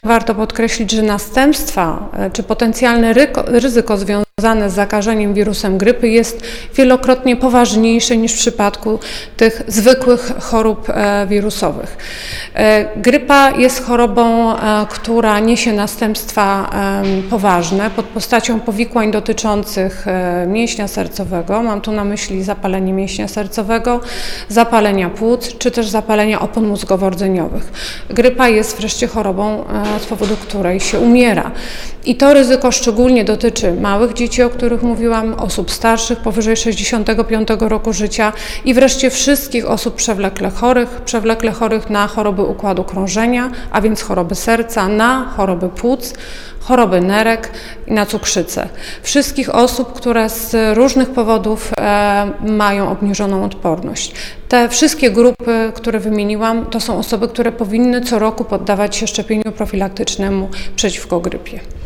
Warto podkreślić, że następstwa czy potencjalne ryzyko związane z zakażeniem wirusem grypy jest wielokrotnie poważniejsze niż w przypadku tych zwykłych chorób wirusowych. Grypa jest chorobą, która niesie następstwa poważne pod postacią powikłań dotyczących mięśnia sercowego. Mam tu na myśli zapalenie mięśnia sercowego, zapalenia płuc czy też zapalenia opon mózgowo-rdzeniowych. Grypa jest wreszcie chorobą, z powodu której się umiera. I to ryzyko szczególnie dotyczy małych dzieci, o których mówiłam, osób starszych powyżej 65 roku życia i wreszcie wszystkich osób przewlekle chorych na choroby układu krążenia, a więc choroby serca, na choroby płuc, choroby nerek i na cukrzycę. Wszystkich osób, które z różnych powodów mają obniżoną odporność. Te wszystkie grupy, które wymieniłam, to są osoby, które powinny co roku poddawać się szczepieniu profilaktycznemu przeciwko grypie.